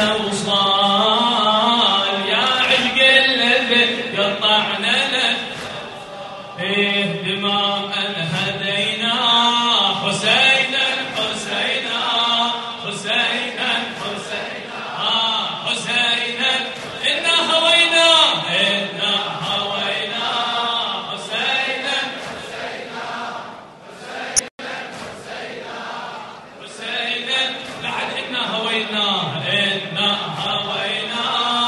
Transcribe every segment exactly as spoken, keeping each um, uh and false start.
الأوصال يا عشق الذي قطعنا له إيه دماء هدينا حسينا حسينا حسينا حسينا آه حسينا إنا هوينا إنا هوينا حسينا حسينا حسينا حسينا حسينا بعد إنا هوينا إنا هوينا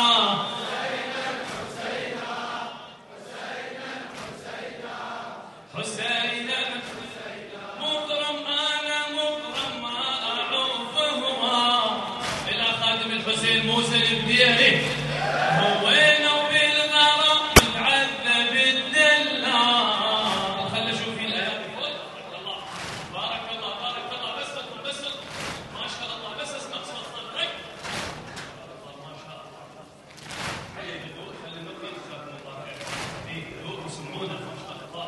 حسينا مكرم أنا مكرم ما أعوفهما إلى خادم الحسين موسى البديري هوينا وبالغرام نتعذب الدلال خلي أشوف في الآيات بارك الله بارك الله بارك الله بس بس ما شاء الله بس اسمع صوت صدرك ما شاء الله خلي الهدوء خلي الهدوء جزاكم الله خير في هدوء وسمعونا ما شاء الله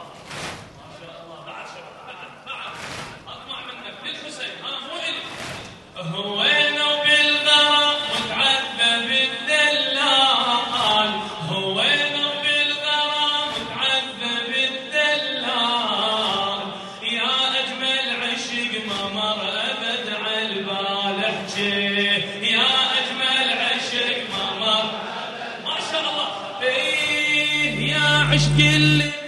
هوينا وبالغرام متعذب الدلال هوينا وبالغرام متعذب الدلال يا أجمل عشق ما مر أبد عالبال احجي يا أجمل عشق ما مر ما شاء الله إيه يا عشق اللي